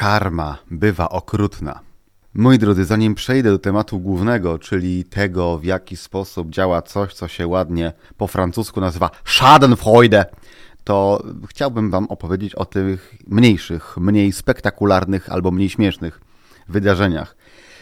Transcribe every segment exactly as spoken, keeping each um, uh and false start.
Karma bywa okrutna. Moi drodzy, zanim przejdę do tematu głównego, czyli tego, w jaki sposób działa coś, co się ładnie po francusku nazywa Schadenfreude, to chciałbym wam opowiedzieć o tych mniejszych, mniej spektakularnych albo mniej śmiesznych wydarzeniach.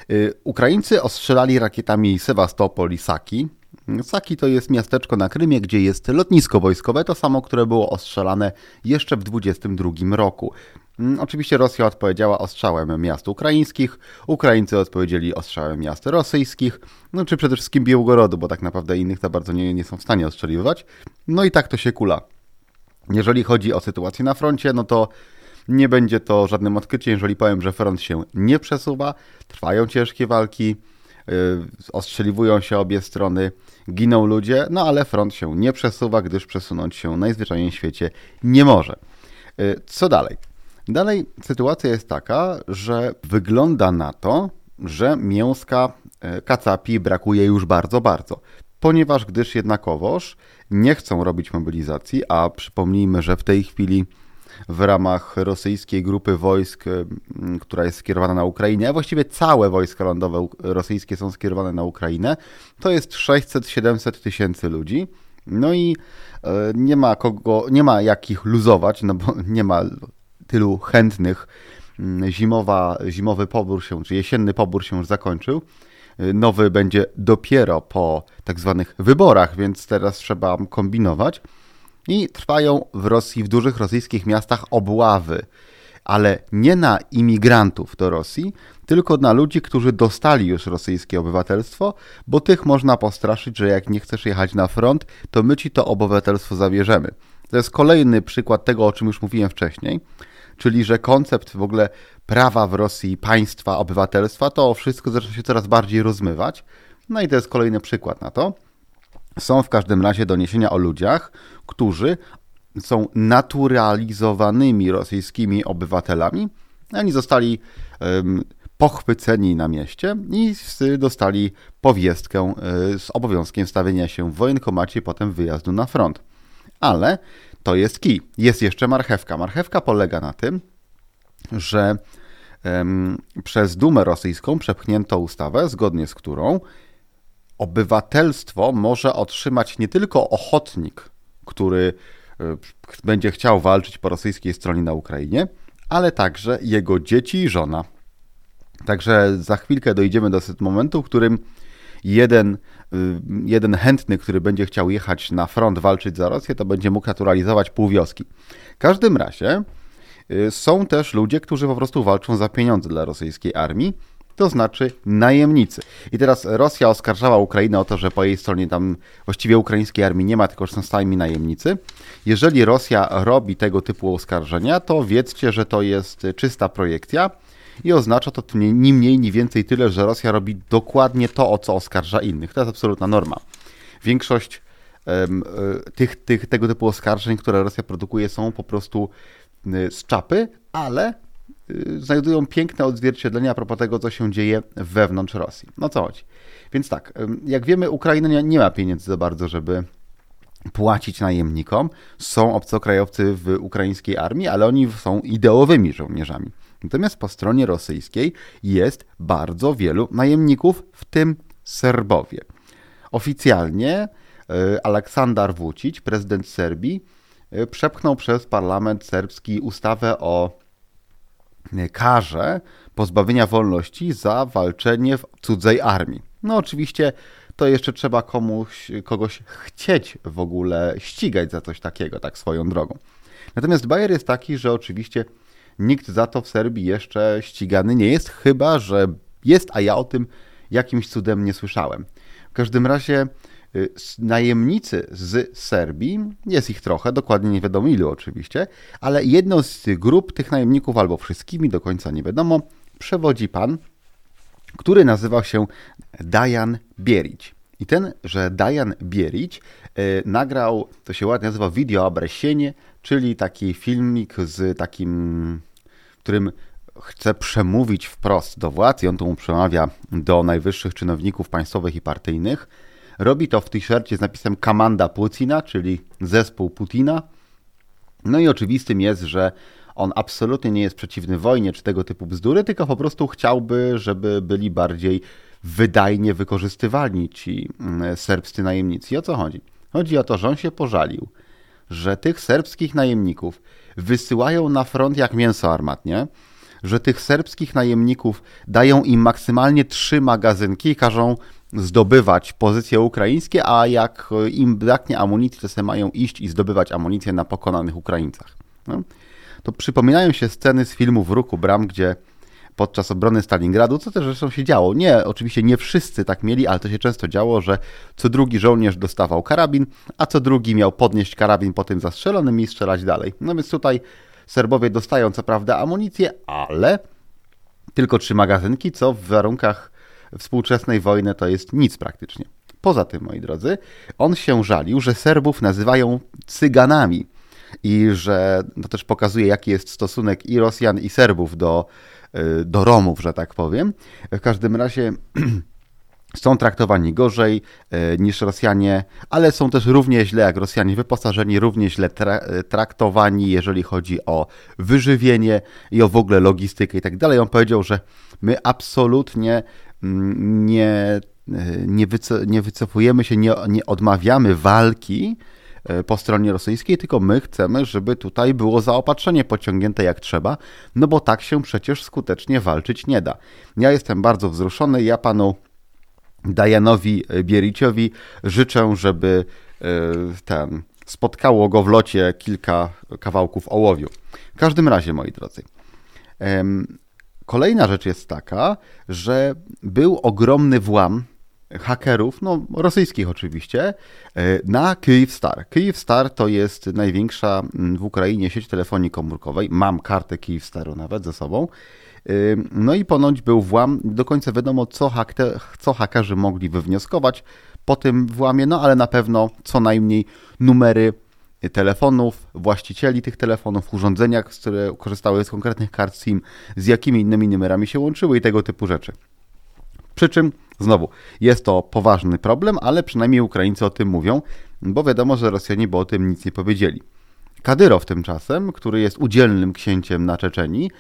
Ukraińcy ostrzelali rakietami Sewastopol i Saki. Saki to jest miasteczko na Krymie, gdzie jest lotnisko wojskowe, to samo, które było ostrzelane jeszcze w dwudziestym drugim roku. Oczywiście Rosja odpowiedziała ostrzałem miast ukraińskich, Ukraińcy odpowiedzieli ostrzałem miast rosyjskich, no czy przede wszystkim Białgorodu, bo tak naprawdę innych to bardzo nie, nie są w stanie ostrzeliwać. No i tak to się kula. Jeżeli chodzi o sytuację na froncie, no to nie będzie to żadnym odkryciem, jeżeli powiem, że front się nie przesuwa, trwają ciężkie walki, yy, ostrzeliwują się obie strony, giną ludzie, no ale front się nie przesuwa, gdyż przesunąć się najzwyczajniej w świecie nie może. Yy, co dalej? Dalej sytuacja jest taka, że wygląda na to, że mięska kacapi brakuje już bardzo, bardzo. Ponieważ gdyż jednakowoż nie chcą robić mobilizacji, a przypomnijmy, że w tej chwili w ramach rosyjskiej grupy wojsk, która jest skierowana na Ukrainę, a właściwie całe wojska lądowe rosyjskie są skierowane na Ukrainę, to jest sześćset siedemset tysięcy ludzi. No i nie ma kogo, nie ma jak ich luzować, no bo nie ma tylu chętnych. Zimowa, zimowy pobór się, czy jesienny pobór się już zakończył. Nowy będzie dopiero po tak zwanych wyborach, więc teraz trzeba kombinować. I trwają w Rosji, w dużych rosyjskich miastach obławy, ale nie na imigrantów do Rosji, tylko na ludzi, którzy dostali już rosyjskie obywatelstwo, bo tych można postraszyć, że jak nie chcesz jechać na front, to my ci to obywatelstwo zabierzemy. To jest kolejny przykład tego, o czym już mówiłem wcześniej, czyli że koncept w ogóle prawa w Rosji, państwa, obywatelstwa, to wszystko zaczyna się coraz bardziej rozmywać. No i to jest kolejny przykład na to. Są w każdym razie doniesienia o ludziach, którzy są naturalizowanymi rosyjskimi obywatelami. Oni zostali um, pochwyceni na mieście i dostali powiestkę z obowiązkiem stawienia się w wojenkomacie, potem wyjazdu na front. Ale to jest kij. Jest jeszcze marchewka. Marchewka polega na tym, że um, przez Dumę rosyjską przepchnięto ustawę, zgodnie z którą obywatelstwo może otrzymać nie tylko ochotnik, który y, będzie chciał walczyć po rosyjskiej stronie na Ukrainie, ale także jego dzieci i żona. Także za chwilkę dojdziemy do momentu, w którym jeden, y, jeden chętny, który będzie chciał jechać na front, walczyć za Rosję, to będzie mógł naturalizować pół wioski. W każdym razie y, są też ludzie, którzy po prostu walczą za pieniądze dla rosyjskiej armii, to znaczy najemnicy. I teraz Rosja oskarżała Ukrainę o to, że po jej stronie tam właściwie ukraińskiej armii nie ma, tylko że są stajmi najemnicy. Jeżeli Rosja robi tego typu oskarżenia, to wiedzcie, że to jest czysta projekcja i oznacza to ni mniej, ni więcej tyle, że Rosja robi dokładnie to, o co oskarża innych. To jest absolutna norma. Większość um, tych, tych, tego typu oskarżeń, które Rosja produkuje, są po prostu z czapy, ale znajdują piękne odzwierciedlenie a propos tego, co się dzieje wewnątrz Rosji. No co chodzi? Więc tak, jak wiemy, Ukraina nie ma pieniędzy za bardzo, żeby płacić najemnikom. Są obcokrajowcy w ukraińskiej armii, ale oni są ideowymi żołnierzami. Natomiast po stronie rosyjskiej jest bardzo wielu najemników, w tym Serbowie. Oficjalnie Aleksandar Vučić, prezydent Serbii, przepchnął przez parlament serbski ustawę o karze pozbawienia wolności za walczenie w cudzej armii. No oczywiście to jeszcze trzeba komuś, kogoś chcieć w ogóle ścigać za coś takiego, tak swoją drogą. Natomiast bajer jest taki, że oczywiście nikt za to w Serbii jeszcze ścigany nie jest, chyba że jest, a ja o tym jakimś cudem nie słyszałem. W każdym razie najemnicy z Serbii, jest ich trochę, dokładnie nie wiadomo ilu oczywiście, ale jedną z tych grup tych najemników, albo wszystkimi, do końca nie wiadomo, przewodzi pan, który nazywał się Dajan Bierić. I ten, że Dajan Bierić yy, nagrał, to się ładnie nazywa video obresienie, czyli taki filmik z takim, w którym chce przemówić wprost do władz i on tu przemawia do najwyższych czynowników państwowych i partyjnych. Robi to w t-shircie z napisem Komanda Putina, czyli zespół Putina. No i oczywistym jest, że On absolutnie nie jest przeciwny wojnie czy tego typu bzdury, tylko po prostu chciałby, żeby byli bardziej wydajnie wykorzystywani ci serbscy najemnicy. I o co chodzi? Chodzi o to, że on się pożalił, że tych serbskich najemników wysyłają na front jak mięso armatnie, że tych serbskich najemników dają im maksymalnie trzy magazynki i każą zdobywać pozycje ukraińskie, a jak im braknie amunicji, to sobie mają iść i zdobywać amunicję na pokonanych Ukraińcach. No. To przypominają się sceny z filmu W ruchu bram, gdzie podczas obrony Stalingradu, co też zresztą się działo. Nie, oczywiście nie wszyscy tak mieli, ale to się często działo, że co drugi żołnierz dostawał karabin, a co drugi miał podnieść karabin po tym zastrzelonym i strzelać dalej. No więc tutaj Serbowie dostają co prawda amunicję, ale tylko trzy magazynki, co w warunkach współczesnej wojny to jest nic praktycznie. Poza tym, moi drodzy, on się żalił, że Serbów nazywają Cyganami i że to też pokazuje, jaki jest stosunek i Rosjan, i Serbów do, do Romów, że tak powiem. W każdym razie są traktowani gorzej niż Rosjanie, ale są też równie źle jak Rosjanie wyposażeni, równie źle tra- traktowani, jeżeli chodzi o wyżywienie i o w ogóle logistykę i tak dalej. On powiedział, że my absolutnie nie, nie, wyco- nie wycofujemy się, nie, nie odmawiamy walki po stronie rosyjskiej, tylko my chcemy, żeby tutaj było zaopatrzenie pociągnięte jak trzeba, no bo tak się przecież skutecznie walczyć nie da. Ja jestem bardzo wzruszony, ja panu Dajanowi Biericiowi życzę, żeby ten, spotkało go w locie kilka kawałków ołowiu. W każdym razie, moi drodzy, kolejna rzecz jest taka, że był ogromny włam hakerów, no rosyjskich oczywiście, na Kyivstar. Kyivstar to jest największa w Ukrainie sieć telefonii komórkowej. Mam kartę Kyivstaru nawet ze sobą. No i ponoć był włam. Do końca wiadomo, co, hakte, co hakerzy mogli wywnioskować po tym włamie, no ale na pewno co najmniej numery telefonów, właścicieli tych telefonów, urządzeniach, które korzystały z konkretnych kart SIM, z jakimi innymi numerami się łączyły i tego typu rzeczy. Przy czym, znowu, jest to poważny problem, ale przynajmniej Ukraińcy o tym mówią, bo wiadomo, że Rosjanie by o tym nic nie powiedzieli. Kadyrow tymczasem, który jest udzielnym księciem na Czeczenii,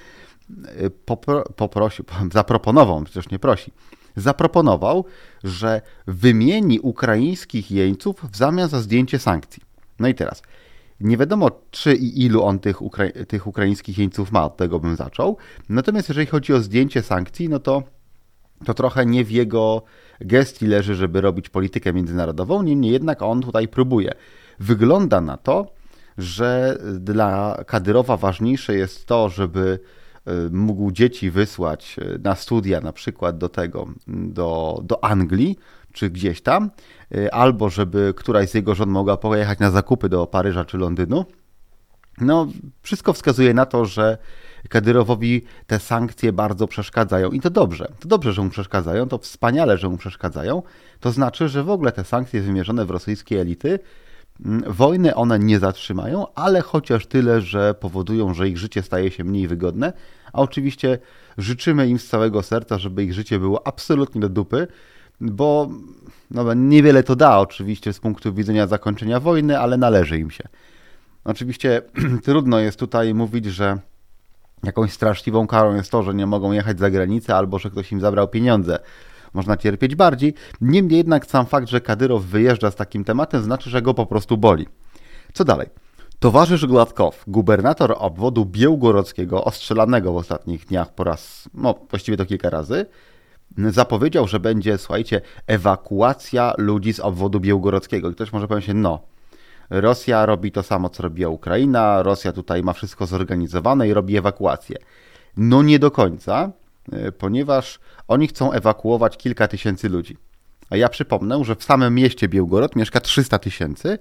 popro, poprosił, zaproponował, przecież nie prosi, zaproponował, że wymieni ukraińskich jeńców w zamian za zdjęcie sankcji. No i teraz, nie wiadomo czy i ilu on tych, ukra- tych ukraińskich jeńców ma, od tego bym zaczął. Natomiast jeżeli chodzi o zdjęcie sankcji, no to to trochę nie w jego gestii leży, żeby robić politykę międzynarodową, niemniej jednak on tutaj próbuje. Wygląda na to, że dla Kadyrowa ważniejsze jest to, żeby mógł dzieci wysłać na studia, na przykład do tego, do, do Anglii, czy gdzieś tam, albo żeby któraś z jego żon mogła pojechać na zakupy do Paryża czy Londynu. No, wszystko wskazuje na to, że Kadyrowowi te sankcje bardzo przeszkadzają i to dobrze. To dobrze, że mu przeszkadzają, to wspaniale, że mu przeszkadzają. To znaczy, że w ogóle te sankcje wymierzone w rosyjskie elity, wojny one nie zatrzymają, ale chociaż tyle, że powodują, że ich życie staje się mniej wygodne, a oczywiście życzymy im z całego serca, żeby ich życie było absolutnie do dupy, bo no, niewiele to da oczywiście z punktu widzenia zakończenia wojny, ale należy im się. Oczywiście trudno jest tutaj mówić, że jakąś straszliwą karą jest to, że nie mogą jechać za granicę albo że ktoś im zabrał pieniądze. Można cierpieć bardziej. Niemniej jednak sam fakt, że Kadyrow wyjeżdża z takim tematem, znaczy, że go po prostu boli. Co dalej? Towarzysz Gładkow, gubernator obwodu białgorodzkiego, ostrzelanego w ostatnich dniach po raz, no właściwie to kilka razy, zapowiedział, że będzie, słuchajcie, ewakuacja ludzi z obwodu białgorodzkiego. I ktoś może powiedzieć, no, Rosja robi to samo, co robiła Ukraina, Rosja tutaj ma wszystko zorganizowane i robi ewakuację. No nie do końca, ponieważ oni chcą ewakuować kilka tysięcy ludzi. A ja przypomnę, że w samym mieście Białgorod mieszka trzysta tysięcy,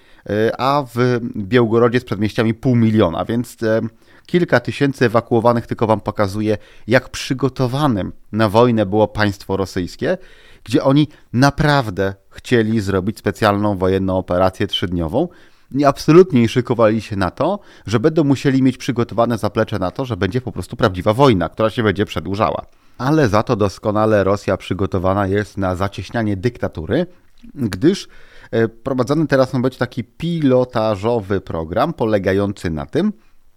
a w Białgorodzie z przedmieściami pół miliona, więc kilka tysięcy ewakuowanych tylko wam pokazuje, jak przygotowanym na wojnę było państwo rosyjskie, gdzie oni naprawdę chcieli zrobić specjalną wojenną operację trzydniową i absolutnie szykowali się na to, że będą musieli mieć przygotowane zaplecze na to, że będzie po prostu prawdziwa wojna, która się będzie przedłużała. Ale za to doskonale Rosja przygotowana jest na zacieśnianie dyktatury, gdyż prowadzony teraz ma być taki pilotażowy program polegający na tym,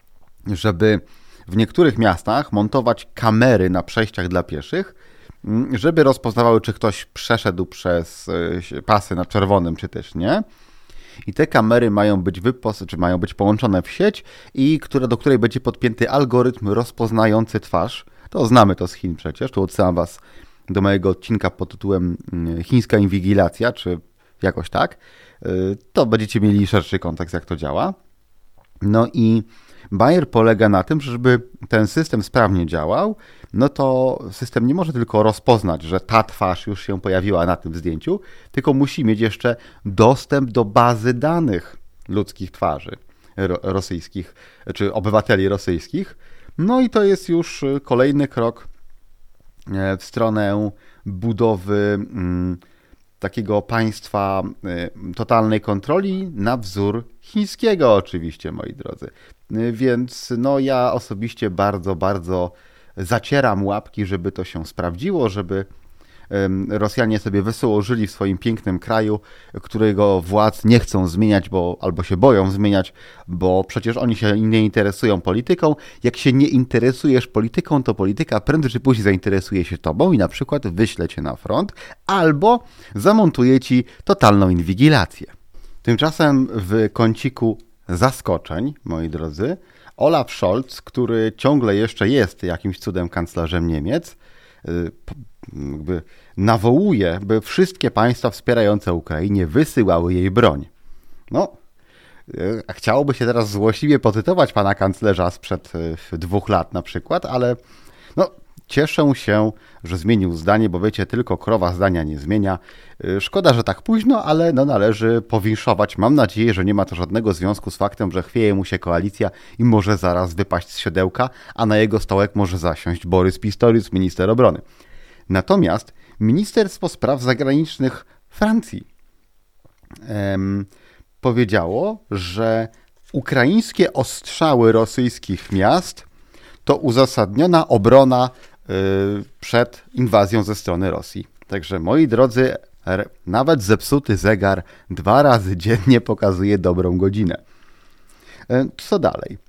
żeby w niektórych miastach montować kamery na przejściach dla pieszych, żeby rozpoznawały, czy ktoś przeszedł przez pasy na czerwonym, czy też nie. I te kamery mają być wypos- czy mają być połączone w sieć, i które, do której będzie podpięty algorytm rozpoznający twarz. To znamy to z Chin przecież. Tu odsyłam was do mojego odcinka pod tytułem Chińska inwigilacja, czy jakoś tak. To będziecie mieli szerszy kontekst, jak to działa. No i Bayer polega na tym, że żeby ten system sprawnie działał, no to system nie może tylko rozpoznać, że ta twarz już się pojawiła na tym zdjęciu, tylko musi mieć jeszcze dostęp do bazy danych ludzkich twarzy ro- rosyjskich, czy obywateli rosyjskich. No i to jest już kolejny krok w stronę budowy mm, takiego państwa y, totalnej kontroli na wzór chińskiego oczywiście, moi drodzy. Y, więc no ja osobiście bardzo, bardzo zacieram łapki, żeby to się sprawdziło, żeby y, Rosjanie sobie wesoło żyli w swoim pięknym kraju, którego władz nie chcą zmieniać, bo albo się boją zmieniać, bo przecież oni się nie interesują polityką. Jak się nie interesujesz polityką, to polityka prędzej czy później zainteresuje się tobą i na przykład wyśle cię na front, albo zamontuje ci totalną inwigilację. Tymczasem w kąciku zaskoczeń, moi drodzy, Olaf Scholz, który ciągle jeszcze jest jakimś cudem kanclerzem Niemiec, jakby nawołuje, by wszystkie państwa wspierające Ukrainie wysyłały jej broń. No, chciałoby się teraz złośliwie pocytować pana kanclerza sprzed dwóch lat na przykład, ale no, cieszę się, że zmienił zdanie, bo wiecie, tylko krowa zdania nie zmienia. Szkoda, że tak późno, ale no należy powinszować. Mam nadzieję, że nie ma to żadnego związku z faktem, że chwieje mu się koalicja i może zaraz wypaść z siodełka, a na jego stołek może zasiąść Borys Pistorius, minister obrony. Natomiast Ministerstwo Spraw Zagranicznych Francji em, powiedziało, że ukraińskie ostrzały rosyjskich miast to uzasadniona obrona y, przed inwazją ze strony Rosji. Także moi drodzy, r- nawet zepsuty zegar dwa razy dziennie pokazuje dobrą godzinę. Y, co dalej?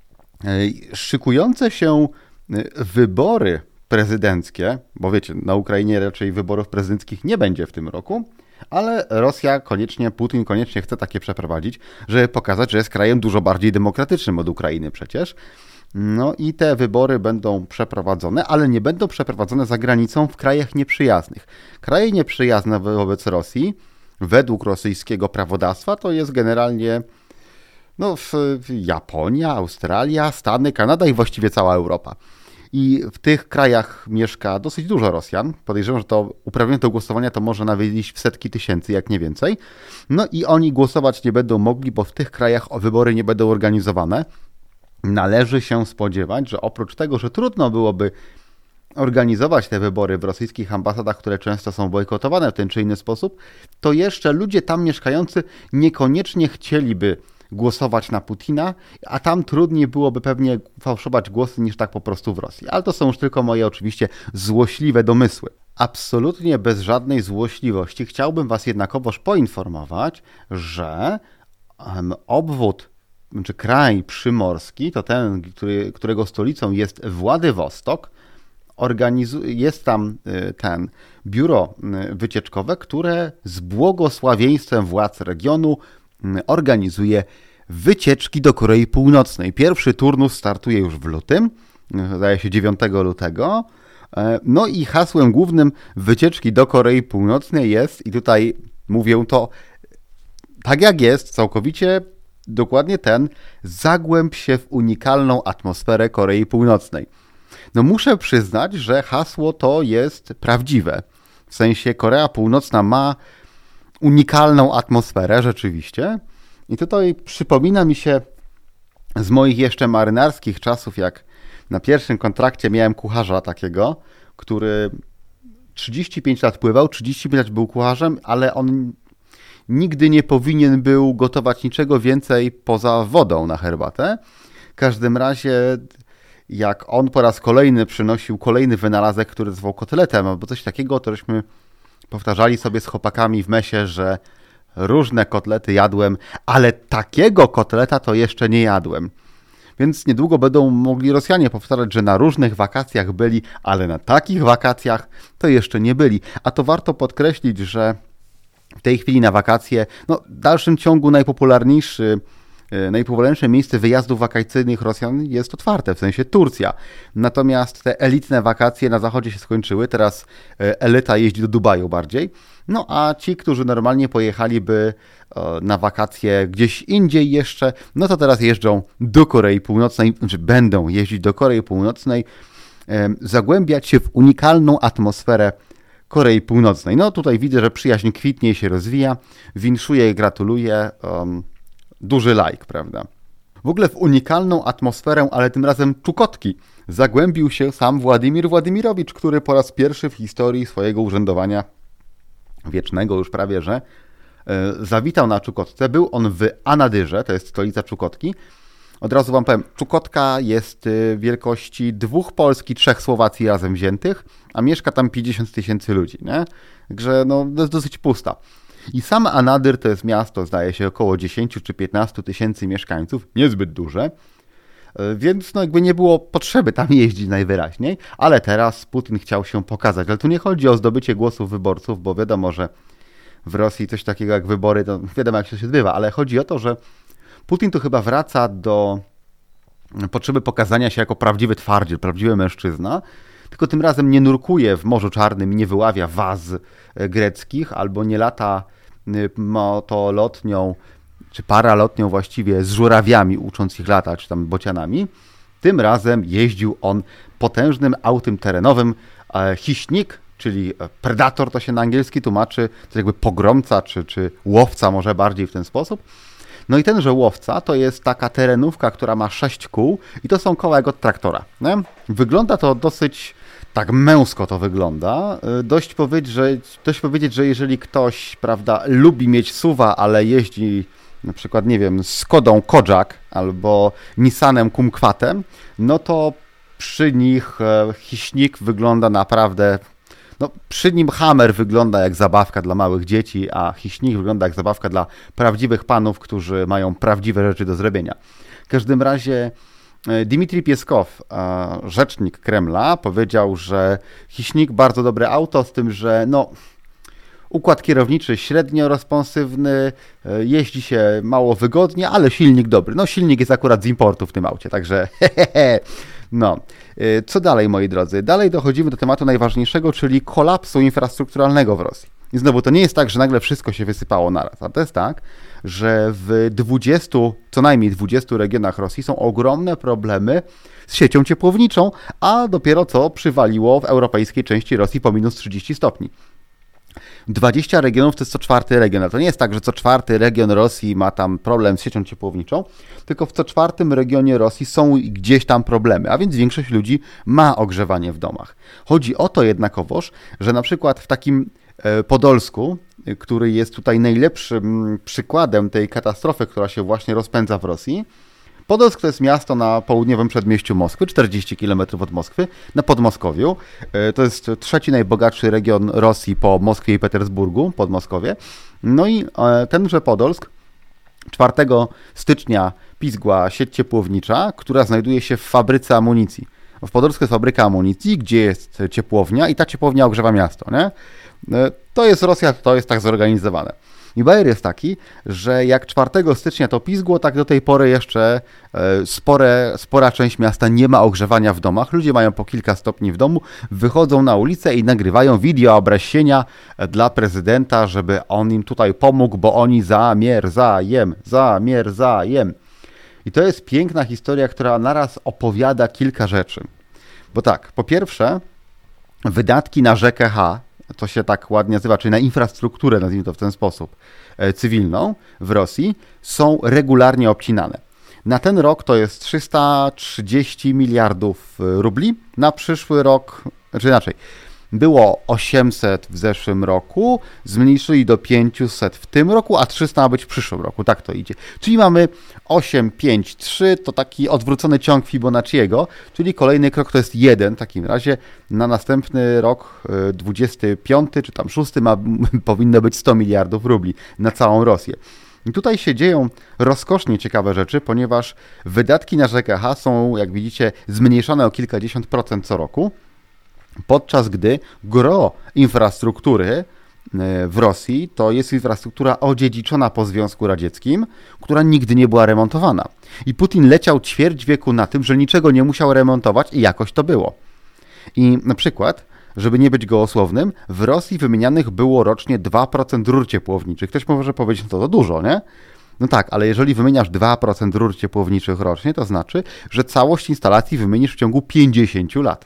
Y, szykujące się y, wybory prezydenckie, bo wiecie, na Ukrainie raczej wyborów prezydenckich nie będzie w tym roku, ale Rosja koniecznie, Putin koniecznie chce takie przeprowadzić, żeby pokazać, że jest krajem dużo bardziej demokratycznym od Ukrainy przecież. No i te wybory będą przeprowadzone, ale nie będą przeprowadzone za granicą w krajach nieprzyjaznych. Kraje nieprzyjazne wobec Rosji, według rosyjskiego prawodawstwa, to jest generalnie no, Japonia, Australia, Stany, Kanada i właściwie cała Europa. I w tych krajach mieszka dosyć dużo Rosjan. Podejrzewam, że to uprawnione do głosowania to może nawet iść w setki tysięcy, jak nie więcej. No i oni głosować nie będą mogli, bo w tych krajach wybory nie będą organizowane. Należy się spodziewać, że oprócz tego, że trudno byłoby organizować te wybory w rosyjskich ambasadach, które często są bojkotowane w ten czy inny sposób, to jeszcze ludzie tam mieszkający niekoniecznie chcieliby głosować na Putina, a tam trudniej byłoby pewnie fałszować głosy niż tak po prostu w Rosji. Ale to są już tylko moje oczywiście złośliwe domysły. Absolutnie bez żadnej złośliwości chciałbym was jednakowoż poinformować, że um, obwód, czy kraj przymorski, to ten, który, którego stolicą jest Władywostok, organizu- jest tam ten biuro wycieczkowe, które z błogosławieństwem władz regionu organizuje wycieczki do Korei Północnej. Pierwszy turnus startuje już w lutym, zdaje się dziewiątego lutego. No i hasłem głównym wycieczki do Korei Północnej jest, i tutaj mówię to tak jak jest, całkowicie dokładnie ten, zagłęb się w unikalną atmosferę Korei Północnej. No muszę przyznać, że hasło to jest prawdziwe. W sensie Korea Północna ma unikalną atmosferę rzeczywiście. I tutaj przypomina mi się z moich jeszcze marynarskich czasów, jak na pierwszym kontrakcie miałem kucharza takiego, który trzydzieści pięć lat pływał, trzydzieści pięć lat był kucharzem, ale on nigdy nie powinien był gotować niczego więcej poza wodą na herbatę. W każdym razie, jak on po raz kolejny przynosił kolejny wynalazek, który zwał kotletem albo coś takiego, to żeśmy powtarzali sobie z chłopakami w mesie, że różne kotlety jadłem, ale takiego kotleta to jeszcze nie jadłem. Więc niedługo będą mogli Rosjanie powtarzać, że na różnych wakacjach byli, ale na takich wakacjach to jeszcze nie byli. A to warto podkreślić, że w tej chwili na wakacje, no w dalszym ciągu najpopularniejszy Najpopularniejsze miejsce wyjazdów wakacyjnych Rosjan jest otwarte, w sensie Turcja. Natomiast te elitne wakacje na zachodzie się skończyły, teraz elita jeździ do Dubaju bardziej. No a ci, którzy normalnie pojechaliby na wakacje gdzieś indziej jeszcze, no to teraz jeżdżą do Korei Północnej, czy będą jeździć do Korei Północnej, zagłębiać się w unikalną atmosferę Korei Północnej. No tutaj widzę, że przyjaźń kwitnie i się rozwija. Winszuję, gratuluję. Um, Duży like, prawda? W ogóle w unikalną atmosferę, ale tym razem Czukotki, zagłębił się sam Władimir Władimirowicz, który po raz pierwszy w historii swojego urzędowania wiecznego już prawie, że e, zawitał na Czukotce. Był on w Anadyrze, to jest stolica Czukotki. Od razu wam powiem, Czukotka jest wielkości dwóch Polski, trzech Słowacji razem wziętych, a mieszka tam pięćdziesiąt tysięcy ludzi, nie? Także no, to jest dosyć pusta. I sam Anadyr to jest miasto, zdaje się, około dziesięć czy piętnaście tysięcy mieszkańców, niezbyt duże, więc no jakby nie było potrzeby tam jeździć najwyraźniej, ale teraz Putin chciał się pokazać. Ale tu nie chodzi o zdobycie głosów wyborców, bo wiadomo, że w Rosji coś takiego jak wybory, to wiadomo jak się odbywa, ale chodzi o to, że Putin tu chyba wraca do potrzeby pokazania się jako prawdziwy twardziel, prawdziwy mężczyzna, tylko tym razem nie nurkuje w Morzu Czarnym i nie wyławia waz greckich, albo nie lata motolotnią, czy paralotnią właściwie z żurawiami, ucząc ich latać, czy tam bocianami. Tym razem jeździł on potężnym autem terenowym Hiśnik, czyli predator, to się na angielski tłumaczy, to jakby pogromca, czy, czy łowca może bardziej w ten sposób. No i tenże łowca to jest taka terenówka, która ma sześć kół i to są koła jak od traktora. Nie? Wygląda to dosyć tak męsko to wygląda. Dość powiedzieć, że, dość powiedzieć, że jeżeli ktoś, prawda, lubi mieć suwa, ale jeździ na przykład, nie wiem, Skodą Kodiaq albo Nissanem Kumquatem, no to przy nich Hiśnik wygląda naprawdę... No, przy nim Hammer wygląda jak zabawka dla małych dzieci, a Hiśnik wygląda jak zabawka dla prawdziwych panów, którzy mają prawdziwe rzeczy do zrobienia. W każdym razie Dmitrij Pieskow, rzecznik Kremla, powiedział, że Hiśnik bardzo dobre auto, z tym, że no, układ kierowniczy średnio responsywny, jeździ się mało wygodnie, ale silnik dobry. No silnik jest akurat z importu w tym aucie, także hehehe. No, co dalej, moi drodzy? Dalej dochodzimy do tematu najważniejszego, czyli kolapsu infrastrukturalnego w Rosji. I znowu, to nie jest tak, że nagle wszystko się wysypało naraz, a to jest tak, że w dwudziestu, co najmniej dwudziestu regionach Rosji są ogromne problemy z siecią ciepłowniczą, a dopiero co przywaliło w europejskiej części Rosji po minus trzydzieści stopni. dwadzieścia regionów to jest co czwarty region, ale to nie jest tak, że co czwarty region Rosji ma tam problem z siecią ciepłowniczą, tylko w co czwartym regionie Rosji są gdzieś tam problemy, a więc większość ludzi ma ogrzewanie w domach. Chodzi o to jednakowoż, że na przykład w takim Podolsku, który jest tutaj najlepszym przykładem tej katastrofy, która się właśnie rozpędza w Rosji. Podolsk to jest miasto na południowym przedmieściu Moskwy, czterdzieści kilometrów od Moskwy, na Podmoskowiu. To jest trzeci najbogatszy region Rosji po Moskwie i Petersburgu, Podmoskowie. No i tenże Podolsk czwartego stycznia pizgła sieć ciepłownicza, która znajduje się w fabryce amunicji. W Podolsku jest fabryka amunicji, gdzie jest ciepłownia i ta ciepłownia ogrzewa miasto, nie? To jest Rosja, to jest tak zorganizowane. I bajer jest taki, że jak czwartego stycznia to pizgło, tak do tej pory jeszcze spore, spora część miasta nie ma ogrzewania w domach. Ludzie mają po kilka stopni w domu, wychodzą na ulicę i nagrywają wideo obrasienia dla prezydenta, żeby on im tutaj pomógł, bo oni zamierzają, zamierzają. I to jest piękna historia, która naraz opowiada kilka rzeczy. Bo tak, po pierwsze, wydatki na Ż K H, to się tak ładnie nazywa, czyli na infrastrukturę, nazwijmy to w ten sposób, cywilną w Rosji, są regularnie obcinane. Na ten rok to jest trzysta trzydzieści miliardów rubli, na przyszły rok, znaczy inaczej, było osiemset w zeszłym roku, zmniejszyli do pięćset w tym roku, a trzysta ma być w przyszłym roku, tak to idzie. Czyli mamy osiem, pięć, trzy, to taki odwrócony ciąg Fibonacciego, czyli kolejny krok to jest jeden w takim razie. Na następny rok, dwudziesty piąty czy tam szósty ma, powinno być sto miliardów rubli na całą Rosję. I tutaj się dzieją rozkosznie ciekawe rzeczy, ponieważ wydatki na Ż K H są, jak widzicie, zmniejszane o kilkadziesiąt procent co roku, podczas gdy gro infrastruktury w Rosji to jest infrastruktura odziedziczona po Związku Radzieckim, która nigdy nie była remontowana. I Putin leciał ćwierć wieku na tym, że niczego nie musiał remontować i jakoś to było. I na przykład, żeby nie być gołosłownym, w Rosji wymienianych było rocznie dwa procent rur ciepłowniczych. Ktoś może powiedzieć, no to, to dużo, nie? No tak, ale jeżeli wymieniasz dwa procent rur ciepłowniczych rocznie, to znaczy, że całość instalacji wymienisz w ciągu pięćdziesiąt lat.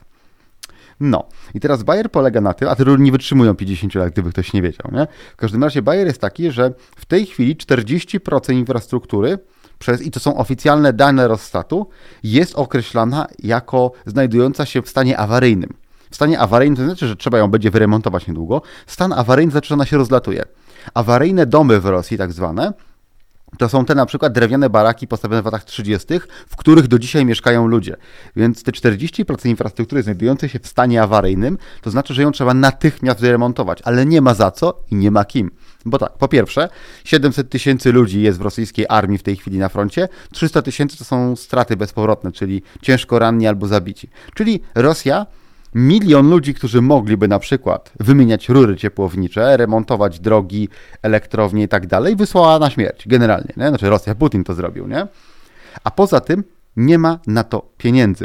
No i teraz Bayer polega na tym, a te rury nie wytrzymują pięćdziesiąt lat, gdyby ktoś nie wiedział, nie? W każdym razie Bayer jest taki, że w tej chwili czterdzieści procent infrastruktury, przez, i to są oficjalne dane Rossstatu, jest określana jako znajdująca się w stanie awaryjnym. W stanie awaryjnym to znaczy, że trzeba ją będzie wyremontować niedługo. Stan awaryjny znaczy, że ona się rozlatuje. Awaryjne domy w Rosji tak zwane, to są te na przykład drewniane baraki postawione w latach trzydziestych, w których do dzisiaj mieszkają ludzie. Więc te czterdzieści procent infrastruktury znajdującej się w stanie awaryjnym, to znaczy, że ją trzeba natychmiast wyremontować, ale nie ma za co i nie ma kim. Bo tak, po pierwsze, siedemset tysięcy ludzi jest w rosyjskiej armii w tej chwili na froncie, trzysta tysięcy to są straty bezpowrotne, czyli ciężko ranni albo zabici. Czyli Rosja milion ludzi, którzy mogliby na przykład wymieniać rury ciepłownicze, remontować drogi, elektrownie i tak dalej, wysłała na śmierć generalnie. Nie? Znaczy Rosja, Putin to zrobił, nie? A poza tym nie ma na to pieniędzy.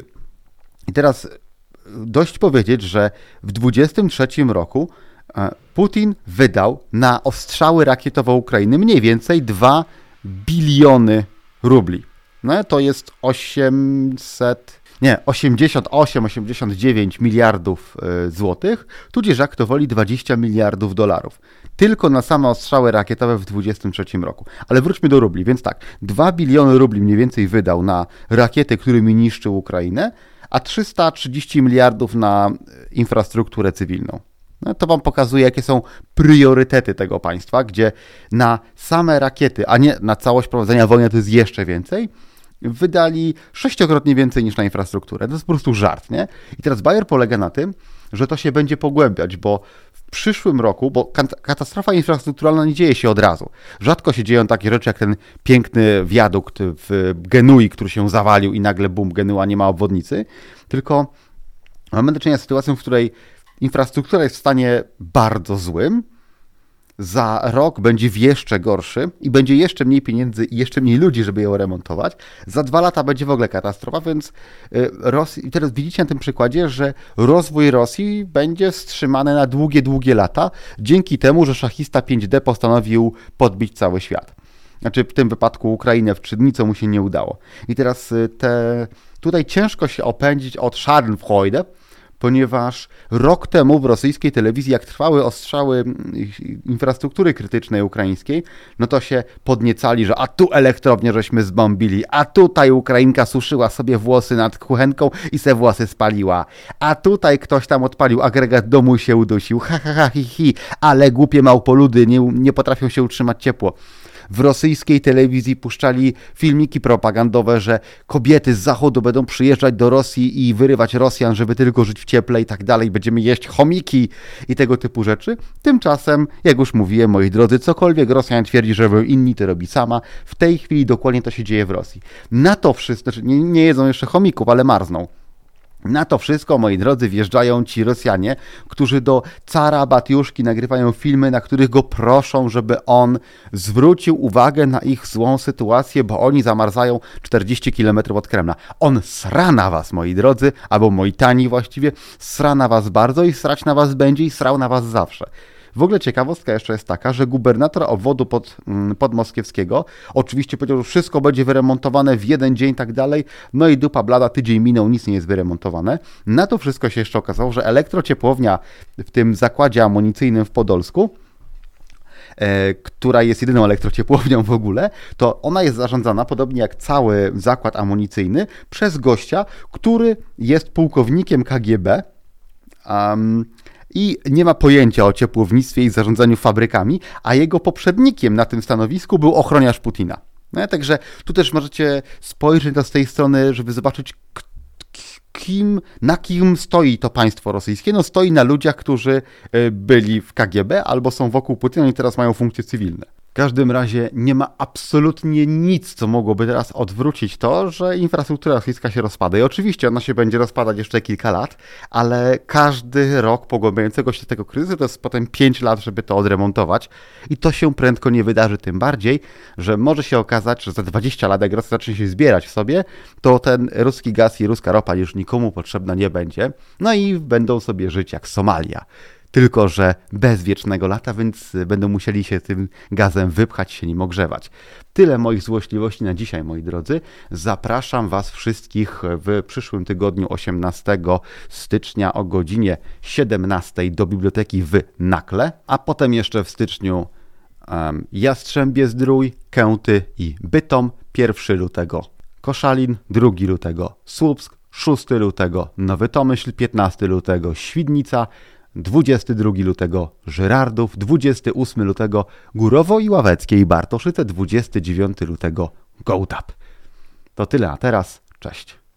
I teraz dość powiedzieć, że w dwudziestym trzecim roku Putin wydał na ostrzały rakietowe Ukrainy mniej więcej dwa biliony rubli. No to jest osiemset... Nie, osiemdziesiąt osiem osiemdziesiąt dziewięć miliardów złotych, tudzież jak to woli dwadzieścia miliardów dolarów. Tylko na same ostrzały rakietowe w dwudziestym trzecim roku. Ale wróćmy do rubli, więc tak, dwa biliony rubli mniej więcej wydał na rakiety, którymi niszczył Ukrainę, a trzysta trzydzieści miliardów na infrastrukturę cywilną. No, to wam pokazuje, jakie są priorytety tego państwa, gdzie na same rakiety, a nie na całość prowadzenia wojny to jest jeszcze więcej, wydali sześciokrotnie więcej niż na infrastrukturę. To jest po prostu żart, nie? I teraz Bayer polega na tym, że to się będzie pogłębiać, bo w przyszłym roku, bo katastrofa infrastrukturalna nie dzieje się od razu. Rzadko się dzieją takie rzeczy, jak ten piękny wiadukt w Genui, który się zawalił i nagle bum, Genua nie ma obwodnicy, tylko mamy do czynienia z sytuacją, w której infrastruktura jest w stanie bardzo złym, za rok będzie w jeszcze gorszy i będzie jeszcze mniej pieniędzy i jeszcze mniej ludzi, żeby ją remontować. Za dwa lata będzie w ogóle katastrofa, więc Rosji, i teraz widzicie na tym przykładzie, że rozwój Rosji będzie wstrzymany na długie, długie lata, dzięki temu, że szachista pięć D postanowił podbić cały świat. Znaczy w tym wypadku Ukrainę w trzy dni, co mu się nie udało. I teraz te, tutaj ciężko się opędzić od Schadenfreude, ponieważ rok temu w rosyjskiej telewizji, jak trwały ostrzały infrastruktury krytycznej ukraińskiej, no to się podniecali, że a tu elektrownię żeśmy zbombili, a tutaj Ukrainka suszyła sobie włosy nad kuchenką i se włosy spaliła, a tutaj ktoś tam odpalił agregat domu i się udusił, ha ha ha hi hi, ale głupie małpoludy nie, nie potrafią się utrzymać ciepło. W rosyjskiej telewizji puszczali filmiki propagandowe, że kobiety z zachodu będą przyjeżdżać do Rosji i wyrywać Rosjan, żeby tylko żyć w cieple i tak dalej. Będziemy jeść chomiki i tego typu rzeczy. Tymczasem, jak już mówiłem, moi drodzy, cokolwiek Rosjan twierdzi, że robią inni, to robi sama. W tej chwili dokładnie to się dzieje w Rosji. Na to wszyscy, znaczy nie, nie jedzą jeszcze chomików, ale marzną. Na to wszystko, moi drodzy, wjeżdżają ci Rosjanie, którzy do cara Batiuszki nagrywają filmy, na których go proszą, żeby on zwrócił uwagę na ich złą sytuację, bo oni zamarzają czterdzieści kilometrów od Kremla. On sra na was, moi drodzy, albo moi tani właściwie, sra na was bardzo i srać na was będzie i srał na was zawsze. W ogóle ciekawostka jeszcze jest taka, że gubernator obwodu pod, podmoskiewskiego oczywiście powiedział, że wszystko będzie wyremontowane w jeden dzień i tak dalej, no i dupa blada, tydzień minął, nic nie jest wyremontowane. Na to wszystko się jeszcze okazało, że elektrociepłownia w tym zakładzie amunicyjnym w Podolsku, e, która jest jedyną elektrociepłownią w ogóle, to ona jest zarządzana, podobnie jak cały zakład amunicyjny, przez gościa, który jest pułkownikiem K G B, um, i nie ma pojęcia o ciepłownictwie i zarządzaniu fabrykami, a jego poprzednikiem na tym stanowisku był ochroniarz Putina. No, także tu też możecie spojrzeć to z tej strony, żeby zobaczyć, kim, na kim stoi to państwo rosyjskie. No stoi na ludziach, którzy byli w K G B albo są wokół Putina i teraz mają funkcje cywilne. każdym razie nie ma absolutnie nic, co mogłoby teraz odwrócić to, że infrastruktura rosyjska się rozpada. I oczywiście ona się będzie rozpadać jeszcze kilka lat, ale każdy rok pogłębiającego się tego kryzysu to jest potem pięć lat, żeby to odremontować. I to się prędko nie wydarzy, tym bardziej, że może się okazać, że za dwadzieścia lat, jak Rosja zacznie się zbierać w sobie, to ten ruski gaz i ruska ropa już nikomu potrzebna nie będzie. No i będą sobie żyć jak Somalia. Tylko że bez wiecznego lata, więc będą musieli się tym gazem wypchać, się nim ogrzewać. Tyle moich złośliwości na dzisiaj, moi drodzy. Zapraszam Was wszystkich w przyszłym tygodniu, osiemnastego stycznia o godzinie siedemnastej do biblioteki w Nakle, a potem jeszcze w styczniu um, Jastrzębie Zdrój, Kęty i Bytom, pierwszego lutego Koszalin, drugiego lutego Słupsk, szóstego lutego Nowy Tomyśl, piętnastego lutego Świdnica, dwudziestego drugiego lutego Żyrardów, dwudziestego ósmego lutego Górowo i Ławeckie i Bartoszyce, dwudziestego dziewiątego lutego Gołdap. To tyle, a teraz cześć.